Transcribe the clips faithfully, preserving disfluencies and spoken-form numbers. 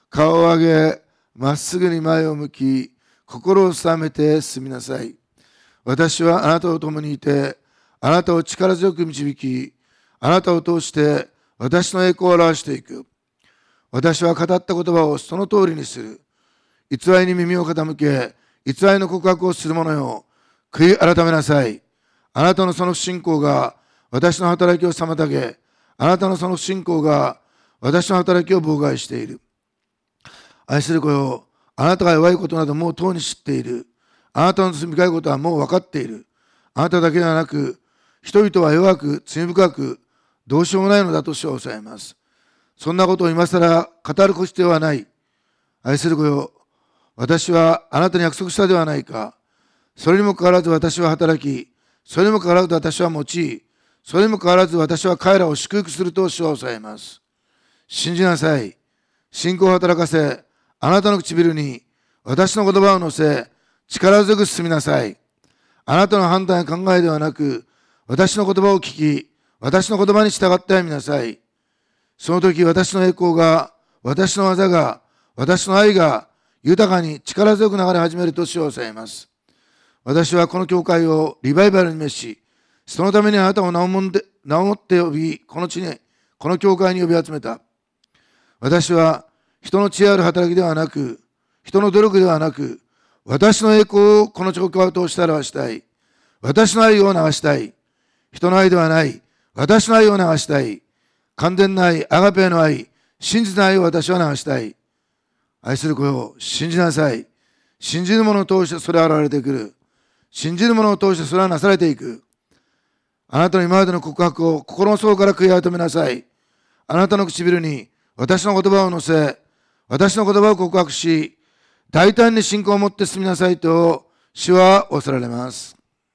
顔を上げ、まっすぐに前を向き、心を定めて進みなさい。私はあなたと共にいて、あなたを力強く導き、あなたを通して私の栄光を表していく。私は語った言葉をその通りにする。偽りに耳を傾け、偽りの告白をする者よ、悔い改めなさい。あなたのその不信仰が私の働きを妨げ、あなたのその不信仰が私の働きを妨害している。愛する子よ、あなたが弱いことなどもうとうに知っている。あなたの罪深いことはもう分かっている。あなただけではなく、人々は弱く、罪深く、どうしようもないのだと主は抑えます。そんなことを今更語る必要はない。愛する子よ、私はあなたに約束したではないか。それにもかかわらず私は働き、それにもかかわらず私は用い、それにもかかわらず私は彼らを祝福すると主は抑えます。信じなさい。信仰を働かせ、あなたの唇に私の言葉を乗せ、力強く進みなさい。あなたの判断や考えではなく、私の言葉を聞き、私の言葉に従って歩みなさい。その時私の栄光が、私の技が、私の愛が豊かに力強く流れ始めると主は抑えます。私はこの教会をリバイバルに召し、そのためにあなたを名をもんで名をもって呼び、この地に、この教会に呼び集めた。私は人の知恵ある働きではなく、人の努力ではなく、私の栄光をこの教会を通して表したい。私の愛を流したい。人の愛ではない。私の愛を流したい。完全な愛、アガペの愛、真実の愛を私は流したい。愛する子よ、信じなさい。信じる者を通してそれは現れてくる。信じる者を通してそれはなされていく。あなたの今までの告白を心の底から悔い改めなさい。あなたの唇に私の言葉を乗せ、私の言葉を告白し、大胆に信仰を持って進みなさいと主は仰せられます。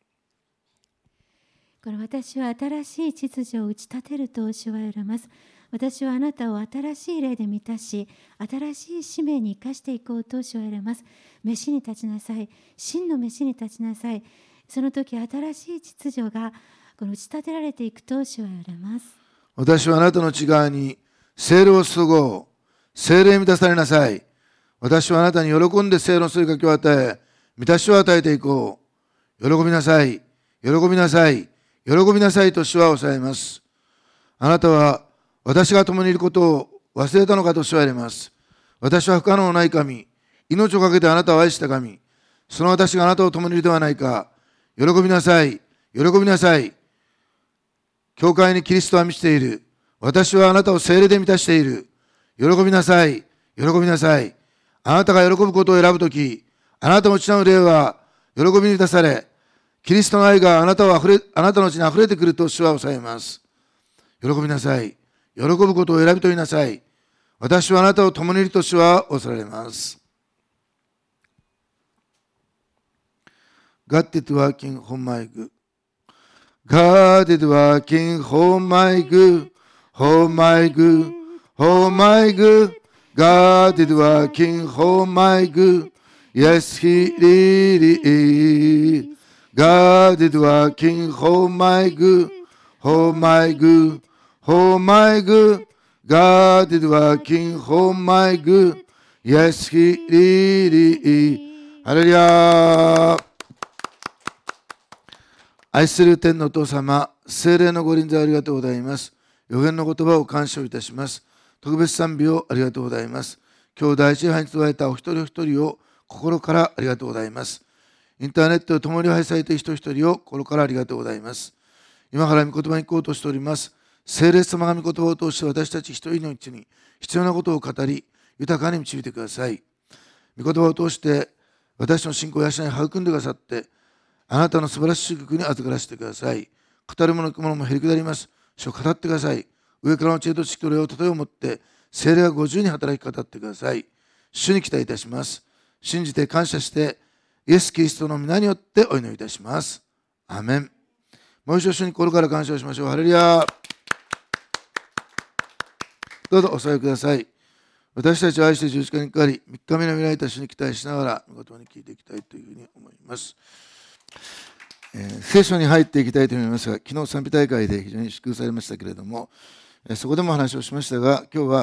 この私は新しい秩序を打ち立てると主は言われます。私はあなたを新しい霊で満たし、新しい使命に生かしていこうと主は言われます。飯に立ちなさい。真の飯に立ちなさい。その時新しい秩序がこの打ち立てられていくと主は言われます。 私はあなたの内側に聖霊を注ごう。聖霊に満たされなさい。私はあなたに喜んで聖霊の吸いかけを与え、満たしを与えていこう。喜びなさい。喜びなさい。喜びなさいと主は抑えます。あなたは私が共にいることを忘れたのかと主は言われます。私は不可能のない神。命をかけてあなたを愛した神。その私があなたを共にいるではないか。喜びなさい。喜びなさい。教会にキリストは満ちている。私はあなたを聖霊で満たしている。喜びなさい。喜びなさい。あなたが喜ぶことを選ぶとき、あなたの内なる霊は喜びに満たされ、キリストの愛があなたをあふれ、あなたのうちにあふれてくると主は抑えます。喜びなさい。喜ぶことを選び取りなさい。私はあなたを共にいると主は仰せられます。God is working for my good. God is working for my good. For my good. For my good. God is working for my good. Yes, He really is. God is working for my good. For my good. For my good. God is working for my good. Yes, He really is. ハレルヤ。愛する天のお父様、聖霊のご臨在ありがとうございます。予言の言葉を感謝いたします。特別賛美をありがとうございます。今日第一礼拝に伝えたお一人お一人を心からありがとうございます。インターネットで共に拝されている人一人を心からありがとうございます。今から御言葉に行こうとしております。聖霊様が御言葉を通して私たち一人のうちに必要なことを語り、豊かに導いてください。御言葉を通して私の信仰を養い育んでくださって、あなたの素晴らしい祝福に預からせてください。語るもの聞くものもへりくだります。主を語ってください。上からの知恵と知識と霊を例えをもって、聖霊がご自由に働き語ってください。主に期待いたします。信じて感謝して、イエス・キリストの皆によってお祈りいたします。アーメン。もう一度主に心から感謝をしましょう。ハレルヤ。どうぞお座りください。私たちを愛して十字架にかかり、みっかめの未来と主に期待しながら、御言葉に聞いていきたいというふうに思います。えー、聖書に入っていきたいと思いますが、昨日賛美大会で非常に祝福されましたけれども、えー、そこでも話をしましたが、今日は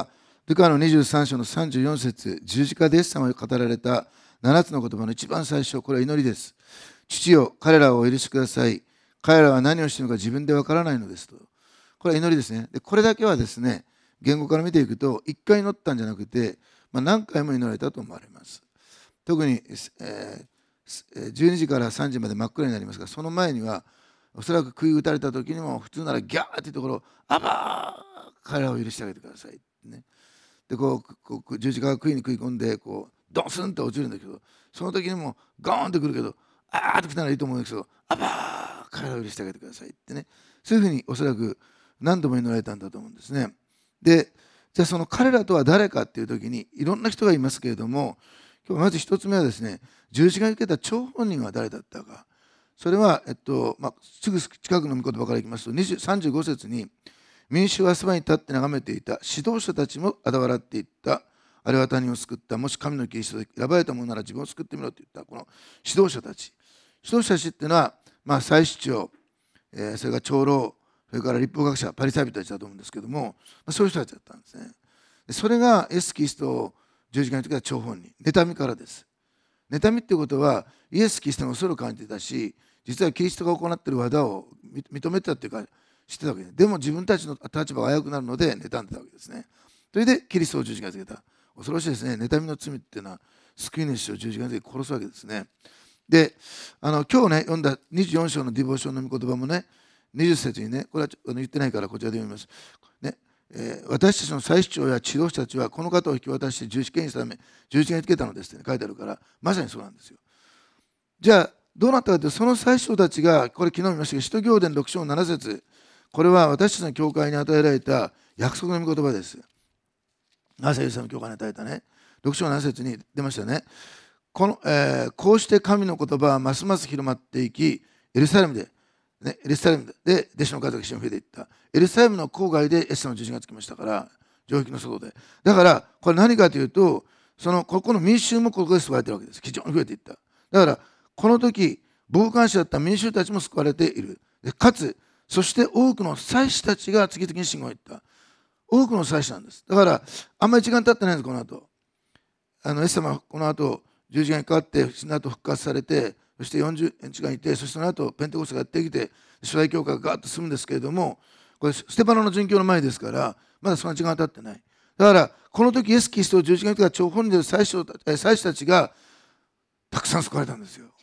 ルカのにじゅうさん章のさんじゅうよん節、十字架でイエス様が語られたななつの言葉の一番最初、これは祈りです。父よ、彼らをお許しください。彼らは何をしているのか自分でわからないのですと。これは祈りですね。で、これだけはですね、言語から見ていくと、いっかい祈ったんじゃなくて、まあ、何回も祈られたと思われます。特に、えー、じゅうにじからさんじまで真っ暗になりますが、その前には、おそらく杭打たれた時にも、普通ならギャーっていうところ、あばー、彼らを許してあげてください。ね、でこうこう十字架が杭に食い込んでこうドスンと落ちるんだけど、その時にもゴーンとくるけど、あーっと来たらいいと思うんですけど、あばー、彼らを許してあげてくださいってね、そういうふうにおそらく何度も祈られたんだと思うんですね。で、じゃあその彼らとは誰かっていう時にいろんな人がいますけれども、今日まず一つ目はですね、十字架に受けた張本人は誰だったか。それは、えっとまあ、すぐ近くの御言葉からいきますとさんじゅうご節に、民衆はそばに立って眺めていた指導者たちもあだ笑っていった。あれは他人を救った。もし神のキリストで選ばれたものなら自分を救ってみろと言った。この指導者たち。指導者たちっていうのは、まあ、祭司長、えー、それから長老、それから律法学者、パリサイ人たちだと思うんですけども、まあ、そういう人たちだったんですね。でそれがイエス・キリストを十字架につけた張本人、妬みからです。妬みっていうことは、イエス・キリストの恐れを感じていたし、実はキリストが行っている技を認めてたっていうか、知ってたわけで、でも自分たちの立場が危うくなるので妬んでたわけですね。それでキリストを十字架につけた。恐ろしいですね。妬みの罪っていうのは救い主を十字架につけて殺すわけですね。で、あの今日ね読んだにじゅうよん章のディボーションの御言葉もね、にじゅっ節にね、これは言ってないからこちらで読みます。ねえー、私たちの祭司長や指導者たちはこの方を引き渡して十字架にしたため十字架につけたのですって、ね、書いてあるから、まさにそうなんですよ。じゃあどうなったかというと、その祭司長たちが、これ昨日見ましたけど、使徒行伝ろく章なな節、これは私たちの教会に与えられた約束の御言葉です。朝イエス様の教会に与えたね、ろく章なな節に出ましたね。この、えー、こうして神の言葉はますます広まっていき、エルサレムで、ね、エルサレムで弟子の数が非常に増えていった。エルサレムの郊外でイエス様の十字架がつきましたから、城壁の外で。だから、これ何かというと、そのここの民衆もここで救われているわけです。非常に増えていった。だから、この時、傍観者だった民衆たちも救われている。でかつ、そして多くの祭司たちが次々に信仰に行った。多くの祭司なんです。だから、あんまり時間経ってないんです、この後。あのイエス様はこの後、十字架にかかって、死んだ後復活されて、そしてよんじゅうねんいて、そしてその後、ペンテコステがやってきて、初代教会がガーッと進むんですけれども、これ、ステパノの殉教の前ですから、まだそんな時間が経ってない。だから、この時、イエス・キリストを十字架にかけた張本人である祭司たちが、たくさん救われたんですよ。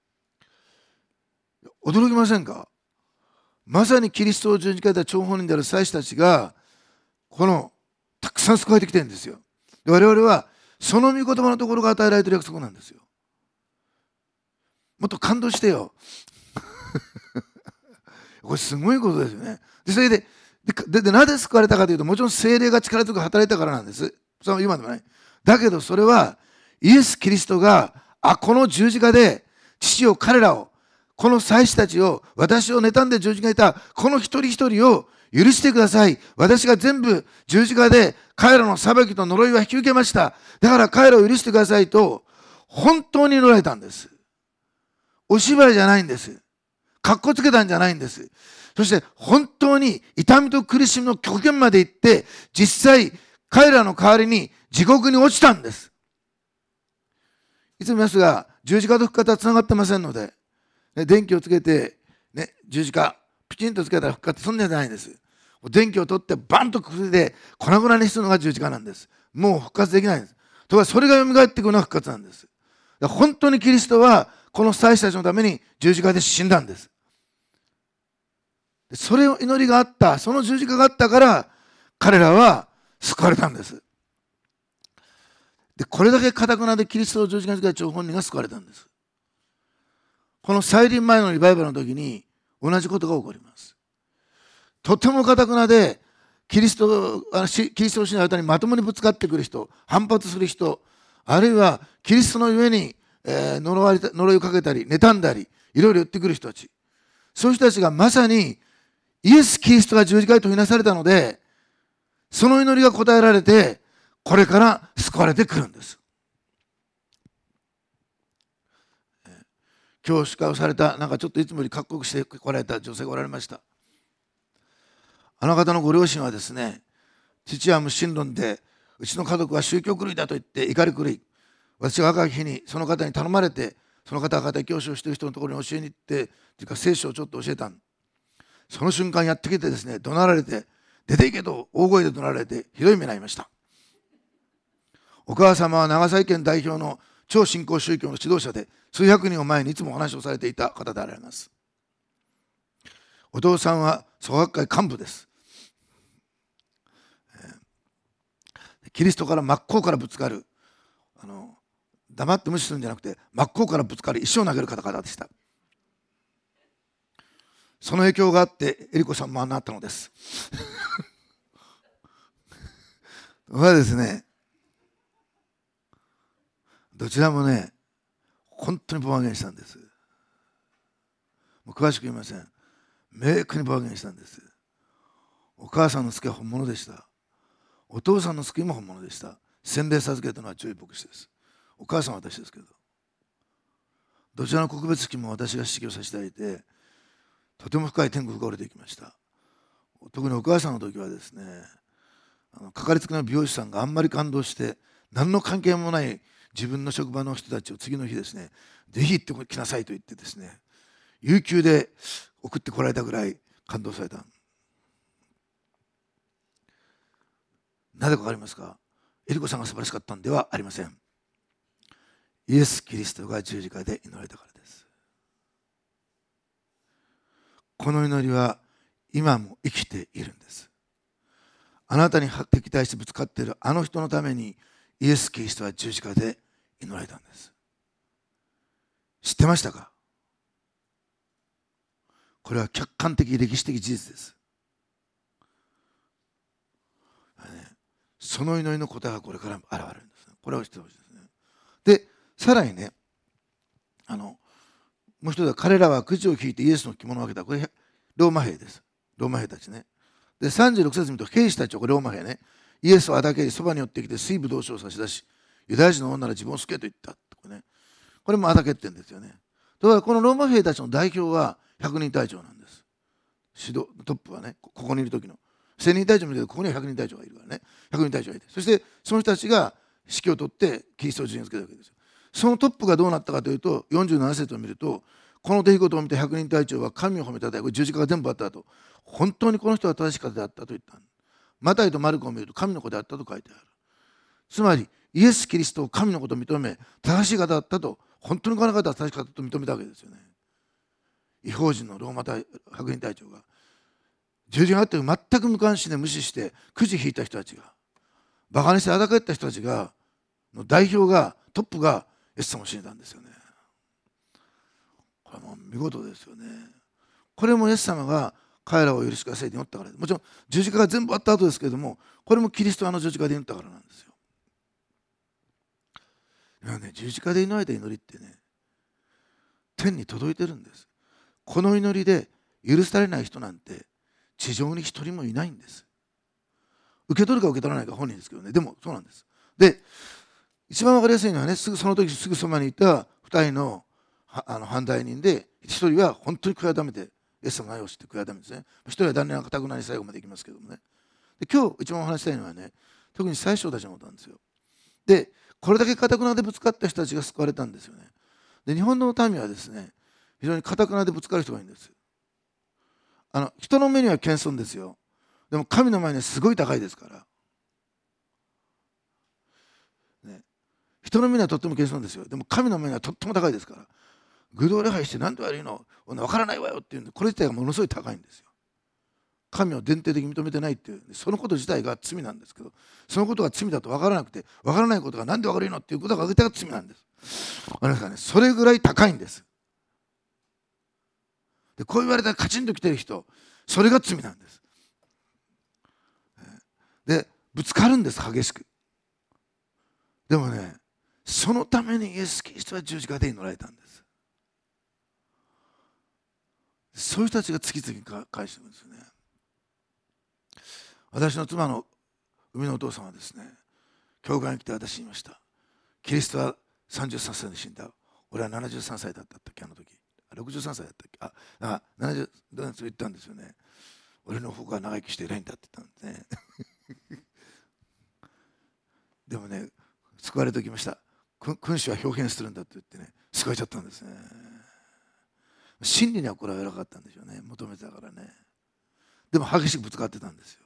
驚きませんか？まさにキリストを十字架にかけた張本人である祭司たちが、このたくさん救われてきてるんですよ。で我々はその御言葉のところが与えられている約束なんですよ。もっと感動してよ。これすごいことですよね。でそれでででなぜ救われたかというと、もちろん聖霊が力強く働いたからなんです。それは今でもない。だけどそれはイエス・キリストが、あ、この十字架で父を、彼らを、この祭司たちを、私を妬んで十字架にいたこの一人一人を許してください。私が全部十字架で彼らの裁きと呪いは引き受けました。だから彼らを許してくださいと本当に祈られたんです。お芝居じゃないんです。かっこつけたんじゃないんです。そして本当に痛みと苦しみの極限まで行って、実際彼らの代わりに地獄に落ちたんです。いつも言いますが、十字架と復活はつながってませんので、ね、電気をつけて、ね、十字架ピチンとつけたら復活、そんなんじゃないんです。電気を取ってバンとくすで粉々にするのが十字架なんです。もう復活できないんです。とかそれが蘇ってくるのが復活なんです。だから本当にキリストはこの祭司たちのために十字架で死んだんです。それを祈りがあった、その十字架があったから彼らは救われたんです。でこれだけ堅くなでキリストを十字架につけた張本人が救われたんです。この再臨前のリバイバルの時に同じことが起こります。とても堅くなでキリストキリストを信じる間にまともにぶつかってくる人、反発する人、あるいはキリストの上に、えー、呪われた呪いをかけたり妬んだりいろいろ言ってくる人たち、そういう人たちがまさにイエス・キリストが十字架に取りなされたので、その祈りが答えられてこれから救われてくるんです。今日司会をされた、なんかちょっといつもよりかっこよくしてこられた女性がおられました。あの方のご両親はですね、父は無神論でうちの家族は宗教狂いだと言って怒り狂い、私が若き日にその方に頼まれて、その方が家庭教師をしている人のところに教えに行って、というか聖書をちょっと教えたん。その瞬間やってきてですね、怒鳴られて、出て行けと大声で怒鳴られて、ひどい目に遭いました。お母様は長崎県代表の超新興宗教の指導者で、数百人を前にいつもお話をされていた方であられます。お父さんは創学会幹部です。キリストから真っ向からぶつかる、あの黙って無視するんじゃなくて真っ向からぶつかり石を投げる方々でした。その影響があってエリコさんもああなったのです。はですね、どちらもね、本当に暴言したんです。もう詳しく言いません。明確に暴言したんです。お母さんの救いは本物でした。お父さんの救いも本物でした。洗礼授けたのはジョイ牧師です。お母さんは私ですけど、どちらの告別式も私が指揮をさせていただいて、とても深い天国が降りてきました。特にお母さんの時はですね、あのかかりつけの美容師さんがあんまり感動して、何の関係もない自分の職場の人たちを次の日ですね、ぜひ行ってきなさいと言ってですね、有給で送ってこられたぐらい感動された。なぜか分かりますか？エリコさんが素晴らしかったんではありません。イエス・キリストが十字架で祈られたからです。この祈りは今も生きているんです。あなたに敵対してぶつかっているあの人のためにイエス・キリストは十字架で祈られたんです。知ってましたか？これは客観的歴史的事実です。その祈りの答えがこれから現れるんですね。これを知ってほしいですね。で、さらにね、あのもう一つは彼らはくじを引いてイエスの着物を開けた。これローマ兵です。ローマ兵たちね。で、さんじゅうろく節見ると兵士たちはこれローマ兵ね、イエスをあだけにそばに寄ってきて水ぶどう酒を差し出し、ユダヤ人の女なら自分を救えと言った。これね、これもあだけって言うんですよね。ところがこのローマ兵たちの代表はひゃくにん隊長なんです。指導トップはね、ここにいる時のせんにん隊長もいるけど、ここにはひゃくにん隊長がいるからね、ひゃくにん隊長がいて、そしてその人たちが指揮を取ってキリストを十字につけたわけですよ。そのトップがどうなったかというと、よんじゅうなな節を見ると、この出来事を見てひゃくにん隊長は神を褒めたたえ、これ十字架が全部あった後、本当にこの人は正しい方であったと言った。マタイとマルコを見ると神の子であったと書いてある。つまりイエス・キリストを神の子と認め、正しい方だったと、本当にこの方は正しい方と認めたわけですよね。異邦人のローマ隊白人隊長が十字架があって全く無関心で無視してくじ引いた人たちが、バカにしてあだかった人たちがの代表がトップがイエス様を信じたんですよね。これも見事ですよね。これもイエス様が彼らを許してくださいと祈ったからです。もちろん十字架が全部終わった後ですけれども、これもキリストはあの十字架で祈ったからなんですよ。いやね、十字架で祈られた祈りってね、天に届いてるんです。この祈りで許されない人なんて地上に一人もいないんです。受け取るか受け取らないか本人ですけどね、でもそうなんです。で、一番わかりやすいのはね、すぐその時すぐそばにいたふたりのあの反対人で、一人は本当に悔い改めて、イエス様の愛を知って悔い改めてですね、一人は残念なかたくなに最後まで行きますけどもね。で、今日一番お話したいのはね、特に最初たちのことなんですよ。で、これだけかたくなでぶつかった人たちが救われたんですよね。で、日本の民はですね、非常にかたくなでぶつかる人がいるんです。あの人の目には謙遜ですよ。でも神の前にはすごい高いですから。ね、人の目にはとっても謙遜ですよ。でも神の目にはとっても高いですから。偶像礼拝して何で悪いの分からないわよっていうんで、これ自体がものすごい高いんですよ。神を伝統的に認めてないっていう、そのこと自体が罪なんですけど、そのことが罪だと分からなくて、分からないことが何で分かるのっていうことが絶対罪なんです。分かりますかね。それぐらい高いんです。で、こう言われたらカチンと来てる人、それが罪なんです。で、ぶつかるんです、激しく。でもね、そのためにイエス・キリストは十字架で祈られたんです。そういう人たちが次々に返してるんですよね。私の妻の生みのお父さんはですね、教会に来て私に言いました。キリストはさんじゅうさんさいで死んだ。俺はななじゅうさんさいだったっけ、あの時。ろくじゅうさんさいだったっけ。あ、あななじゅうどう言ったんですよね。俺の方が長生きして偉いんだって言ったんですね。 でもね、救われておきました。君主は表現するんだって言ってね、救われちゃったんですね。真理にはこれは偉かったんでしょうね。求めてたからね。でも激しくぶつかってたんですよ。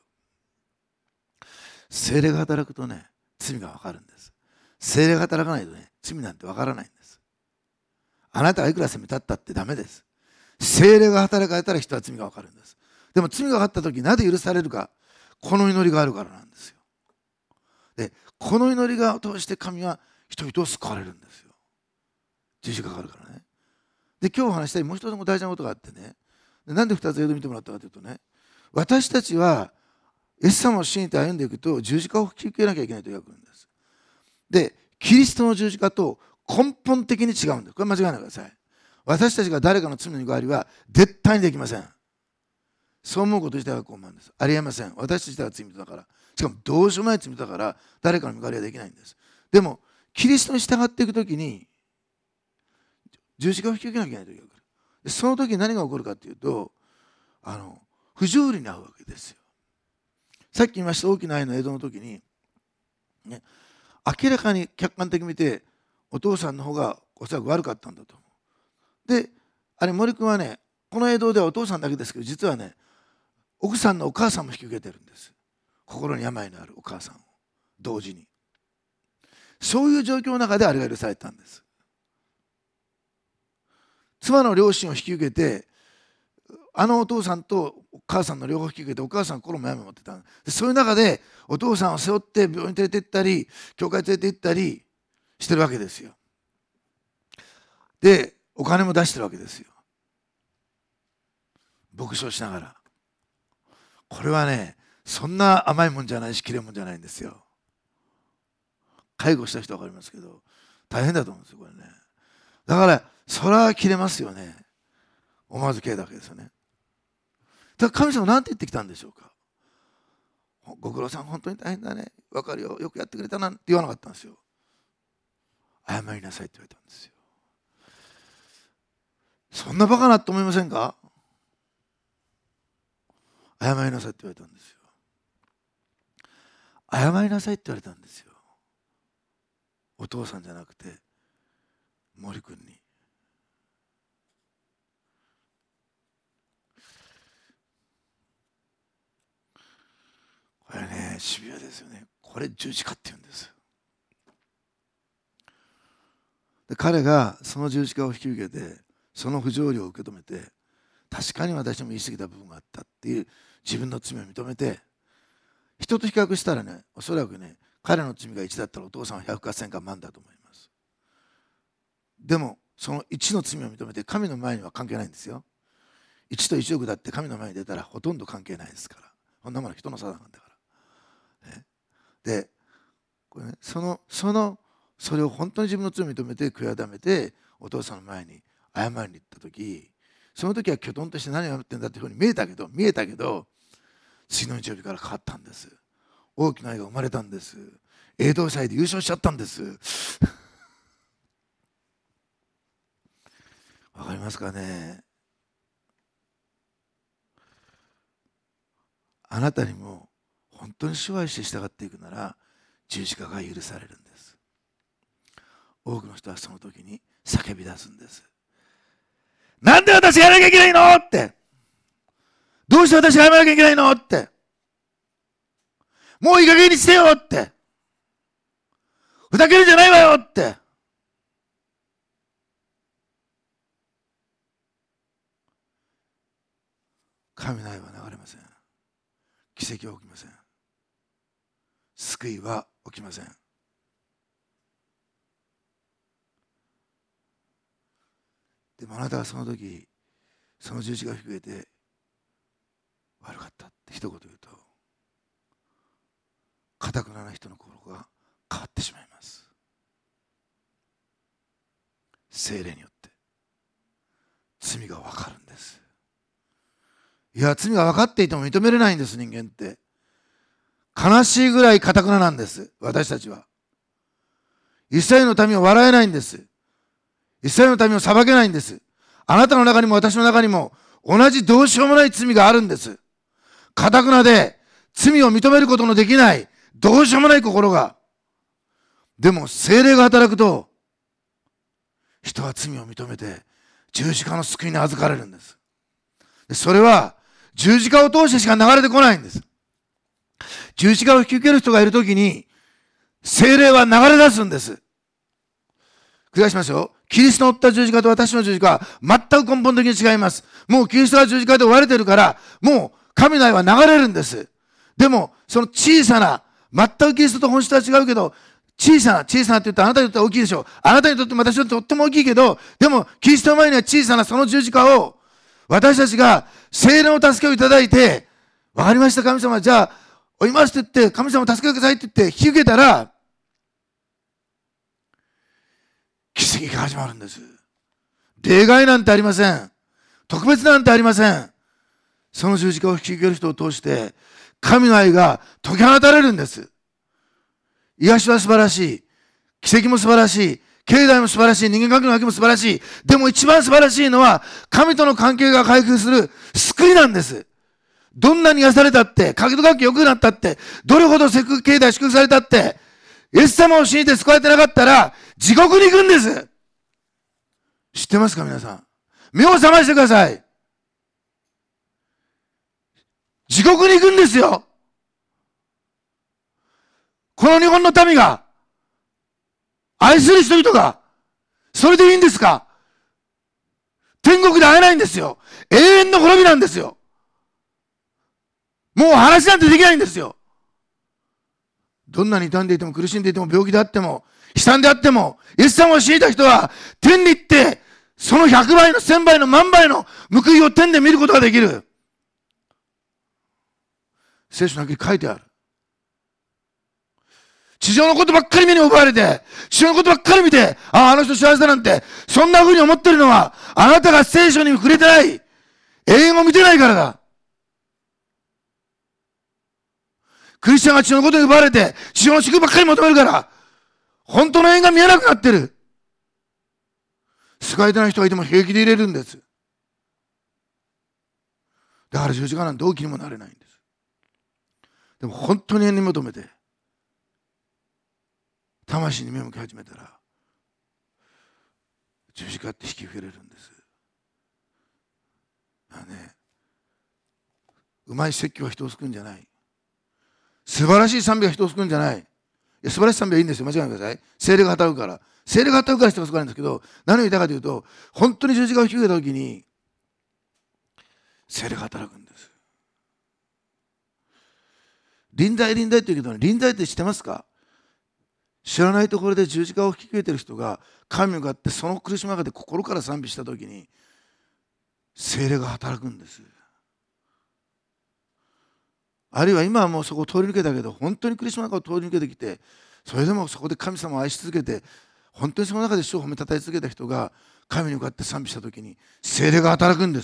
聖霊が働くとね、罪がわかるんです。聖霊が働かないとね、罪なんてわからないんです。あなたがいくら責めたったってダメです。聖霊が働かれたら人は罪がわかるんです。でも罪がわかった時なぜ許されるか、この祈りがあるからなんですよ。で、この祈りが通して神は人々を救われるんですよ。十字架があるからね。で、今日お話したいもう一つも大事なことがあってね、でなんで二つ映像を見てもらったかというとね、私たちはイエス様を信じて歩んでいくと十字架を引き受けなきゃいけないという訳なんです。で、キリストの十字架と根本的に違うんです。これ間違えないでください。私たちが誰かの罪の代わりは絶対にできません。そう思うこと自体は傲慢です。ありえません。私たちは罪人だから。しかもどうしようもない罪人だから誰かの身代わりはできないんです。でも、キリストに従っていくときに十字架を引き受けなきゃいけない時が来る。でその時何が起こるかというと、あの不条理に遭うわけですよ。さっき言いました大きな愛の映像の時に、ね、明らかに客観的に見てお父さんの方がおそらく悪かったんだと思う。で、あれ森君はね、この映像ではお父さんだけですけど、実はね、奥さんのお母さんも引き受けてるんです。心に病のあるお母さんを同時に。そういう状況の中であれが許されたんです。妻の両親を引き受けて、あのお父さんとお母さんの両方引き受けて、お母さんは心も病を持ってた。でそういう中でお父さんを背負って病院に連れて行ったり、教会に連れて行ったりしてるわけですよ。で、お金も出してるわけですよ。牧師をしながら。これはね、そんな甘いもんじゃないし、きれいもんじゃないんですよ。介護した人は分かりますけど、大変だと思うんですよ、これね。だから、それは切れますよね。思わず切れたわけですよね。だから神様何て言ってきたんでしょうか。ご苦労さん、本当に大変だね。分かるよ。よくやってくれたなんて言わなかったんですよ。謝りなさいって言われたんですよ。そんなバカなと思いませんか。謝りなさいって言われたんですよ。謝りなさいって言われたんですよ。お父さんじゃなくて森君に。これね、シビアですよね。これ十字架って言うんです。で、彼がその十字架を引き受けて、その不条理を受け止めて、確かに私も言い過ぎた部分があったっていう自分の罪を認めて、人と比較したらね、おそらくね、彼の罪がいちだったらお父さんはひゃくかせんか万だと思います。でもそのいちの罪を認めて神の前には関係ないんですよ。いちといちおくだって神の前に出たらほとんど関係ないですから。こんなもの人の定なんだから、ね、でこれ、ね、そのそのそれを本当に自分の罪を認めて悔い改めてお父さんの前に謝りに行った時、その時はきょとんとして何をやってんだっていうふうに見えたけど見えたけど次の日曜日から変わったんです。大きな愛が生まれたんです。栄道祭で優勝しちゃったんですわかりますかね。あなたにも本当に主を愛して従っていくなら十字架が許されるんです。多くの人はその時に叫び出すんです。なんで私がやらなきゃいけないのって、どうして私がやらなきゃいけないのって、もういい加減にしてよって、ふざけるんじゃないわよって。神の愛は流れません。奇跡は起きません。救いは起きません。でもあなたがその時その十字架を引き受けて悪かったって一言言うと、堅くなな人の心が変わってしまいます。聖霊によって罪が分かるんです。いや、罪が分かっていても認めれないんです。人間って悲しいぐらい堅くななんです。私たちは一切の民を笑えないんです。一切の民を裁けないんです。あなたの中にも私の中にも同じどうしようもない罪があるんです。堅くなで罪を認めることのできないどうしようもない心がでも聖霊が働くと、人は罪を認めて十字架の救いに預かれるんです。それは十字架を通してしか流れてこないんです。十字架を引き受ける人がいるときに、聖霊は流れ出すんです。繰り返しますよ。キリストの負った十字架と私の十字架は全く根本的に違います。もうキリストが十字架で追われてるから、もう神の愛は流れるんです。でも、その小さな、全くキリストと本質は違うけど、小さな、小さなって言ったらあなたにとっては大きいでしょう。あなたにとっても私にとってとっても大きいけど、でも、キリストの前には小さなその十字架を、私たちが聖霊の助けをいただいて、わかりました神様、じゃあ、おいますって言って、神様助けてくださいって言って引き受けたら、奇跡が始まるんです。例外なんてありません。特別なんてありません。その十字架を引き受ける人を通して、神の愛が解き放たれるんです。癒しは素晴らしい。奇跡も素晴らしい。経済も素晴らしい。人間関係の関係も素晴らしい。でも一番素晴らしいのは、神との関係が回復する救いなんです。どんなに癒されたって、家族関係良くなったって、どれほど経済祝福されたって、イエス様を信じて救われてなかったら、地獄に行くんです。知ってますか皆さん。目を覚ましてください。地獄に行くんですよ。この日本の民が、愛する人々が、それでいいんですか？天国で会えないんですよ。永遠の滅びなんですよ。もう話なんてできないんですよ。どんなに傷んでいても苦しんでいても病気であっても悲惨であっても、イエス様を信じた人は天に行ってそのひゃくばいのせんばいの万倍の報いを天で見ることができる。聖書の中に書いてある。地上のことばっかり目に奪われて、地上のことばっかり見て、ああ、あの人幸せだなんて、そんな風に思ってるのは、あなたが聖書に触れてない、永遠を見てないからだ。クリスチャンが地上のことに奪われて、地上の祝福ばっかり求めるから、本当の永遠が見えなくなってる。救われてない人がいても平気で入れるんです。だから十字架なんて大きにもなれないんです。でも本当に永遠に求めて、魂に目を向け始めたら、十字架って引き受けれるんです。だからね、うまい説教は人を救うんじゃない。素晴らしい賛美が人を救うんじゃない。いや素晴らしい賛美はいいんですよ。間違えないでください。聖霊が働くから。聖霊が働くから人が救われるんですけど、何を言いたいかというと、本当に十字架を引き受けたときに、聖霊が働くんです。臨在臨在というけど、臨在って知ってますか？知らないところで十字架を引き受けている人が神に向かってその苦しみの中で心から賛美したときに聖霊が働くんです。あるいは今はもうそこを通り抜けたけど、本当に苦しみの中を通り抜けてきて、それでもそこで神様を愛し続けて、本当にその中で主を褒めたたえ続けた人が神に向かって賛美したときに聖霊が働くんです。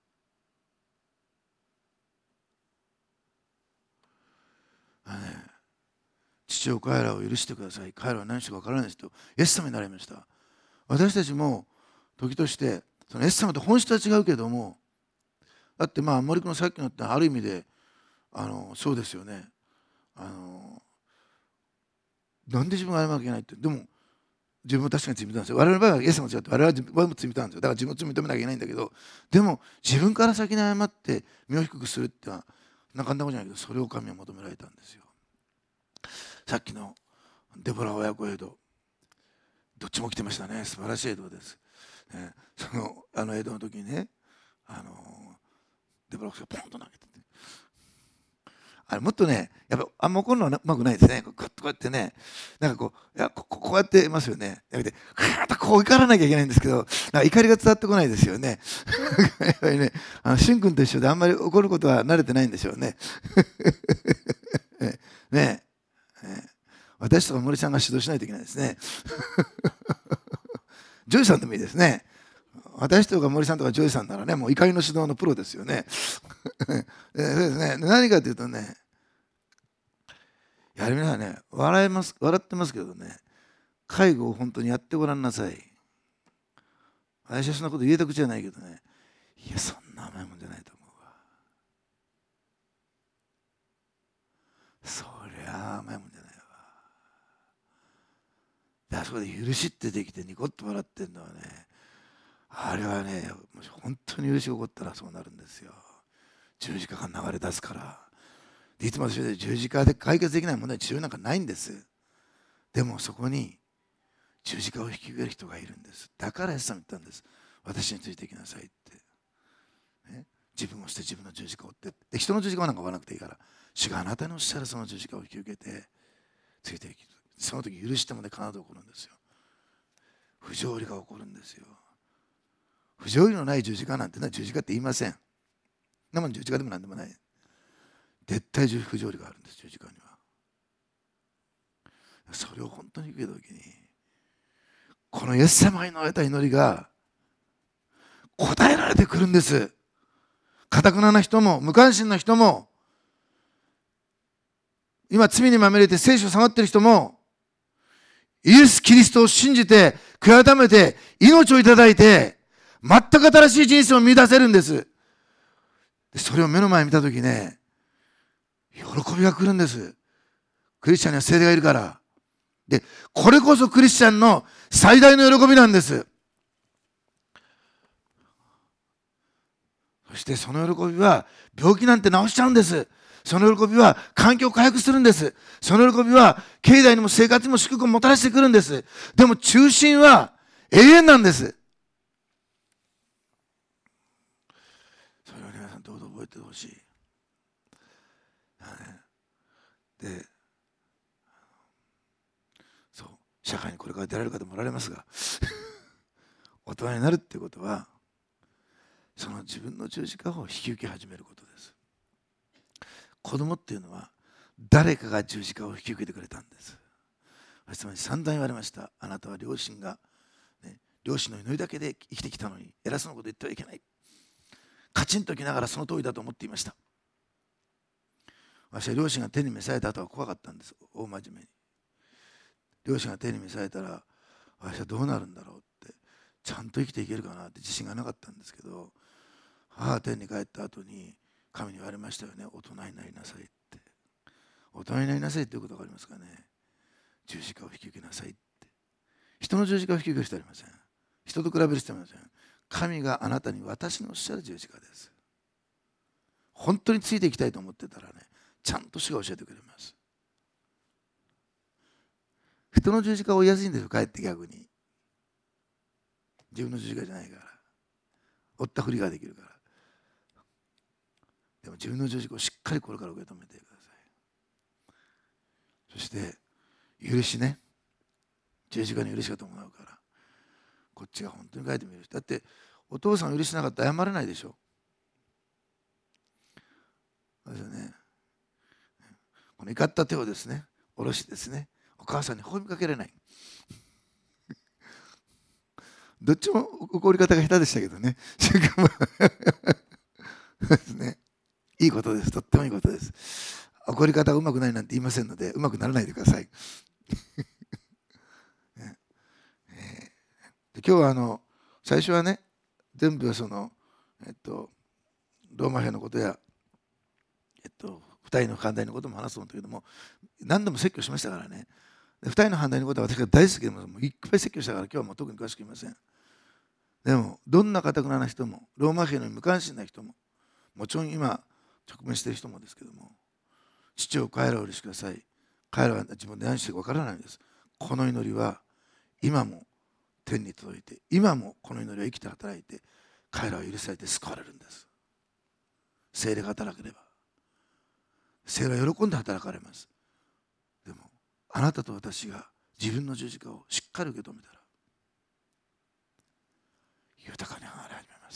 あね、父よ彼らを許してください。彼らは何してか分からないですとイエス様になりました。私たちも時としてそのイエス様と本質は違うけども、だってまあ森君のさっきのってある意味であのそうですよね。あのなんで自分が謝らなきゃいけないって。でも自分も確かに罪人なんですよ。我々の場合はイエス様と違って我々は自分も罪人なんですよ。だから自分の罪を認めなきゃいけないんだけど、でも自分から先に謝って身を低くするってのはなかなかじゃないけど、それを神は求められたんですよ。さっきのデボラ親子映像、どっちも来てましたね。素晴らしい映像です。ね、そのあの映像の時にね、あのデボラがポンと投げてて、あれもっとね、やっぱあんま怒るのはうまくないですね。こうやってね、なんかこう、いやここうやってますよね。やめて、カーッとこう怒らなきゃいけないんですけど、なんか怒りが伝わってこないですよね。やっぱりね、あのしゅん君と一緒であんまり怒ることは慣れてないんでしょうね。ねねね、私とか森さんが指導しないといけないですね。ジョイさんでもいいですね。私とか森さんとかジョイさんならね、もう怒りの指導のプロですよね。そうですね。何かというとね、やはり皆さんね、笑います、笑ってますけどね、介護を本当にやってごらんなさい。私はそんなこと言えた口じゃないけどね、いや、そんな甘いもんじゃないと思うわ。そりゃ甘いもんじゃないわ。 であそこで許しってできてニコッと笑ってるのはね、あれはね、もし本当に許しが起こったらそうなるんですよ。十字架が流れ出すから。でいつも私は十字架で解決できない問題、治療なんかないんです。でもそこに十字架を引き受ける人がいるんです。だからイエス様言ったんです。私についてきなさいって、ね、自分を捨て自分の十字架を追ってで、人の十字架なんか追わなくていいから、主があなたのおっしゃるその十字架を引き受けてついていき、その時許してもね、必ず起こるんですよ。不条理が起こるんですよ。不条理のない十字架なんてのは十字架って言いません。生の十字架でも何でもない。絶対不条理があるんです、十字架には。それを本当に受けた時に、このイエス様が祈られた祈りが答えられてくるんです。堅くなな人も無関心な人も、今罪にまみれて聖書を下がっている人も、イエス・キリストを信じて悔い改めて命をいただいて全く新しい人生を見出せるんです。でそれを目の前に見たときね、喜びが来るんです。クリスチャンには聖霊がいるから。で、これこそクリスチャンの最大の喜びなんです。そしてその喜びは病気なんて治しちゃうんです。その喜びは環境を回復するんです。その喜びは経済にも生活にも祝福をもたらしてくるんです。でも中心は永遠なんです。それを皆さんどうぞ覚えてほしい。で、そう、社会にこれから出られる方もおられますが大人になるっていうことは、その自分の十字架を引き受け始めることです。子供っていうのは誰かが十字架を引き受けてくれたんです。つまり散々言われました。あなたは両親が、ね、両親の祈りだけで生きてきたのに偉そうなこと言ってはいけない。カチンときながらその通りだと思っていました。私は両親が手に召された後は怖かったんです。大真面目に。両親が手に召されたら私はどうなるんだろうって、ちゃんと生きていけるかなって自信がなかったんですけど、母が天に帰った後に神に言われましたよね。大人になりなさいって。大人になりなさいっていうことがありますかね。十字架を引き受けなさいって。人の十字架を引き受ける人はありません。人と比べる人はありません。神があなたに私のおっしゃる十字架です。本当についていきたいと思ってたらね、ちゃんと主が教えてくれます。人の十字架を追いやすいんですよ、かえって逆に。自分の十字架じゃないから。追ったふりができるから。でも自分の十字架をしっかりこれから受け止めてください。そして許しね、十字架に許しが伴うから、こっちが本当に書いてみる。だってお父さんを許しなかったら謝れないでしょ。そうですよね。この怒った手をですね、下ろしですね、お母さんに放りかけれない。どっちも怒り方が下手でしたけどね。ですね。いいことです。とってもいいことです。怒り方がうまくないなんて言いませんので、うまくならないでください。ねえー、で今日はあの最初はね、全部その、えっと、ローマ兵のことや、えっと、二人の反対のことも話すんだけども、何度も説教しましたからね。で二人の反対のことは私が大好きでも、もういっぱい説教したから今日はもう特に詳しく言いません。でもどんな堅くなな人も、ローマ兵の無関心な人も、もちろん今直面している人もですけども、父を彼らを許してください。彼らは自分で何してるか分からないんです。この祈りは今も天に届いて、今もこの祈りは生きて働いて、彼らは許されて救われるんです。聖霊が働ければ、聖霊は喜んで働かれます。でもあなたと私が自分の十字架をしっかり受け止めたら、豊かに離れ始めます。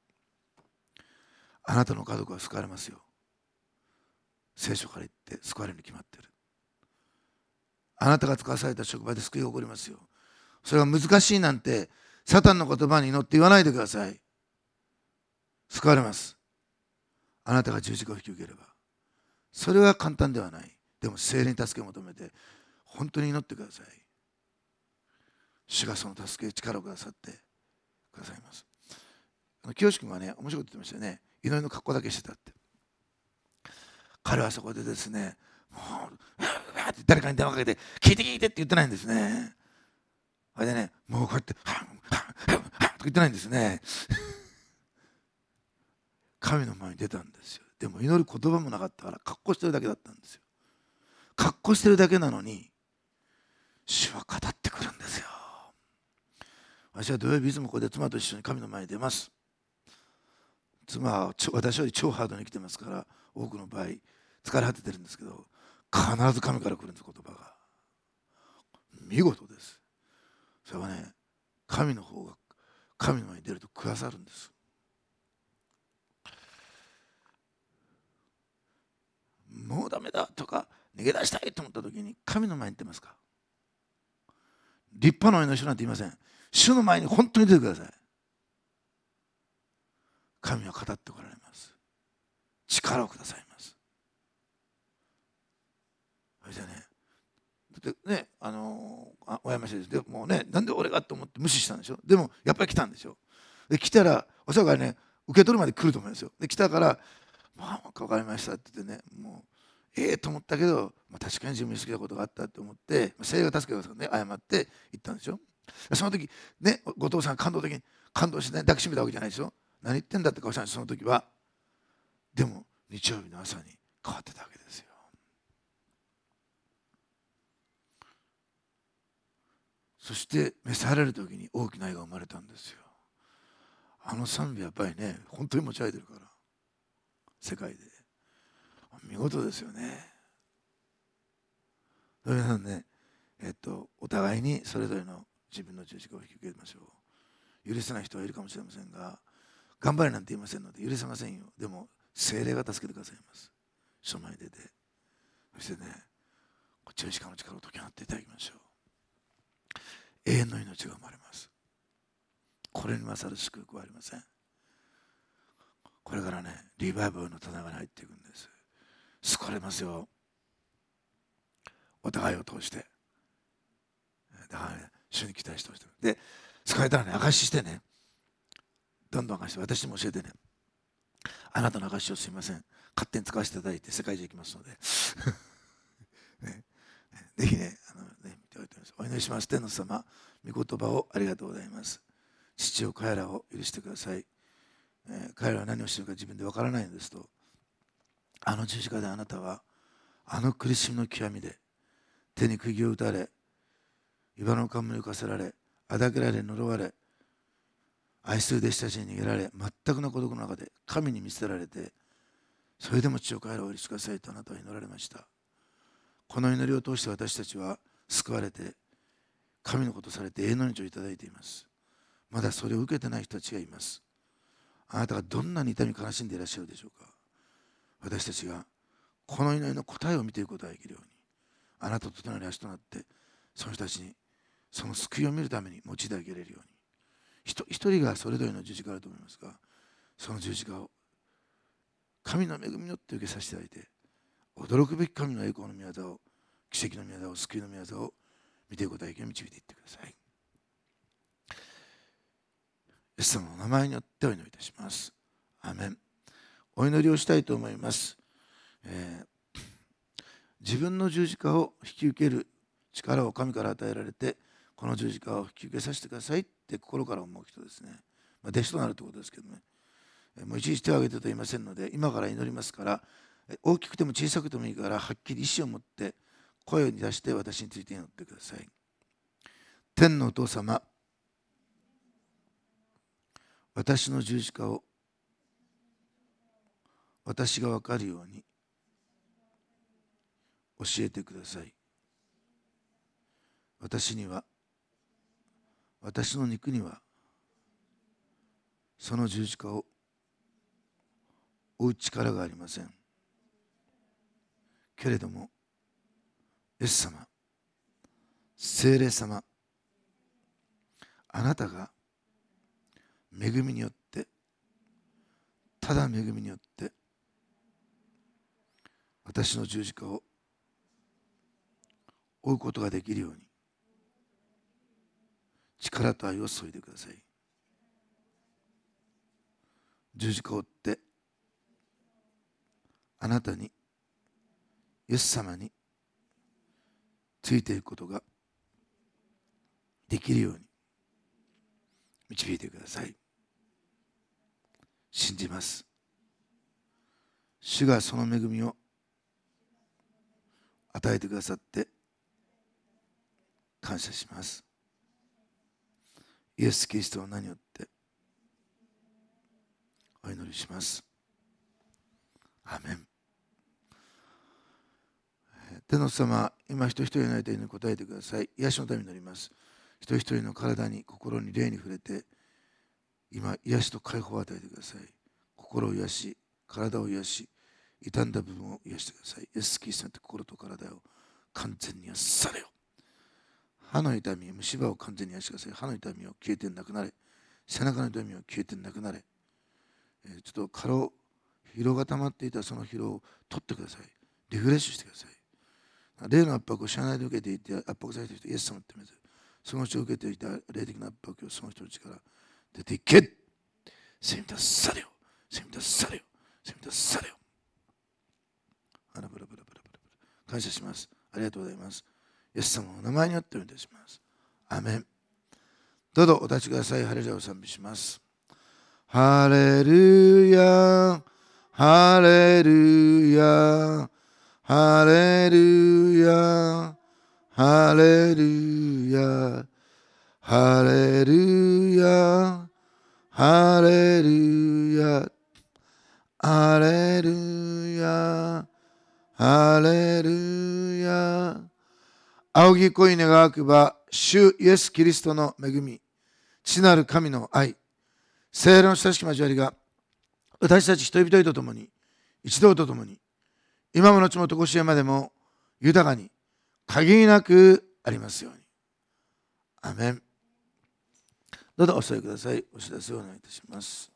あなたの家族は救われますよ。聖書から言って救われるに決まっている。あなたが使わされた職場で救いが起こりますよ。それは難しいなんてサタンの言葉に乗って言わないでください。救われます。あなたが十字架を引き受ければ。それは簡単ではない。でも聖霊に助けを求めて本当に祈ってください。主がその助け力をくださってくださいます。清君はね、面白いこと言ってましたよね。祈りの格好だけしてたって。彼はそこでですね、もう誰かに電話かけて聞いて聞いてって言ってないんですね。 ってハンハンハンハンとか言ってないんですね。神の前に出たんですよ。でも祈る言葉もなかったから格好してるだけだったんですよ。格好してるだけなのに主は語ってくるんですよ。私は土曜日いつもここで妻と一緒に神の前に出ます。妻は私より超ハードに生きてますから多くの場合疲れ果ててるんですけど、必ず神から来るんです、言葉が。見事です。それはね、神の方が神の前に出るとくださるんです。もうダメだとか逃げ出したいと思った時に神の前に出ますか？立派なお祈りしなんて言いません。主の前に本当に出てください。神は語ってこられます。力をくださいます。それじゃね、だってね、あのー、あおやましいです。でもうね、なんで俺がと思って無視したんでしょ。でもやっぱり来たんでしょ。で来たらおそらくね、受け取るまで来ると思いますよ。で来たから「まあ分かりました」って言ってね、もうええと思ったけど、まあ、確かに自分に過ぎたことがあったと思って、精霊が助けてくださいね、謝って言ったんでしょ。その時ね、後藤さん感動的に感動して、ね、抱きしめたわけじゃないでしょ。何言ってんだって顔したんです、その時は。でも日曜日の朝に変わってたわけですよ。そして召される時に大きな愛が生まれたんですよ。あの賛美はやっぱりね、本当に持ち上げてるから、世界で見事ですよね。皆さんね、えっと、お互いにそれぞれの自分の十字架を引き受けましょう。許せない人はいるかもしれませんが、頑張れなんて言いませんので許せませんよ。でも聖霊が助けてくださいます。書前に出て、そしてね、十字架の力を解き放っていただきましょう。永遠の命が生まれます。これに勝る祝福はありません。これからね、リバイバルの棚が入っていくんです。救われますよ。お互いを通して。だからね、主に期待してほしい。で、救われたらね、証ししてね、どんどん証しして、私にも教えてね、あなたの証しをすみません、勝手に使わせていただいて世界中行きますので、ね、ぜひね、あのね、見ておいてください。お祈りします。天の様、御言葉をありがとうございます。父を彼らを許してください。えー、彼らは何をしているか自分でわからないのですと、あの十字架であなたは、あの苦しみの極みで、手に釘を打たれ、岩の冠を浮かせられ、あだけられ、呪われ、愛する弟子たちに逃げられ、全くの孤独の中で神に見捨てられて、それでも父を彼らを許してくださいとあなたは祈られました。この祈りを通して私たちは救われて、神のことされて永遠の命をいただいています。まだそれを受けてない人たちがいます。あなたがどんなに痛み悲しんでいらっしゃるでしょうか。私たちがこの祈りの答えを見ていくことができるように、あなたと隣り足となって、その人たちにその救いを見るために用いてあげれるように、一一人がそれぞれの十字架だと思いますが、その十字架を神の恵みによって受けさせていただいて、驚くべき神の栄光の御業を、奇跡の御業を、救いの御業を見ていくことができるように導いていってください。イエス様の名前によってお祈りいたします。アーメン。お祈りをしたいと思います。えー、自分の十字架を引き受ける力を神から与えられて、この十字架を引き受けさせてくださいって心から思う人ですね。まあ、弟子となるということですけどね。もういちいち手を挙げてと言いませんので、今から祈りますから、大きくても小さくてもいいから、はっきり意思を持って声に出して私について祈ってください。天のお父様、私の十字架を私が分かるように教えてください。私には、私の肉には、その十字架を追う力がありません。けれども、イエス様、聖霊様、あなたが恵みによって、ただ恵みによって、私の十字架を追うことができるように、力と愛を注いでください。十字架を追って、あなたに、イエス様についていくことができるように、 導いてください。信じます。主がその恵みを与えてくださって感謝します。イエス・キリストの名によってお祈りします。アーメン。天の様、今一人一人の間に答えてください。癒しのためになります。一人一人の体に、心に、霊に触れて、今、癒しと解放を与えてください。心を癒し、体を癒し、傷んだ部分を癒してください。イエス・キリストによって心と体を完全に癒されよ。歯の痛み、虫歯を完全に癒してください。歯の痛みを消えてなくなれ。背中の痛みを消えてなくなれ。えー、ちょっと過労、疲労が溜まっていたその疲労を取ってください。リフレッシュしてください。霊の圧迫を知らないで受けていて圧迫されている人、イエス様って言います。その人を受けていた霊的な圧迫をその人の力出ていけ。せみ出されよ。せみ出されよ。せみ出されよ。あらぶらぶらぶらぶらぶら。感謝します。ありがとうございます。イエス様の名前によってお願いいたします。アーメン。どうぞお立ちください。ハレルヤを賛美します。ハレルヤ、ハレルヤ、ハレルヤ、ハレルヤ、ハレルヤ、ハレルヤ、ハレルヤ、ハレルヤ。仰ぎ恋願わくば、主イエス・キリストの恵み、父なる神の愛、聖霊の親しき交わりが、私たち人々と共に、一同と共に、今も後もとこしえまでも、豊かに、限りなくありますように。アメン。どうぞお座りください。お知らせをお願いいたします。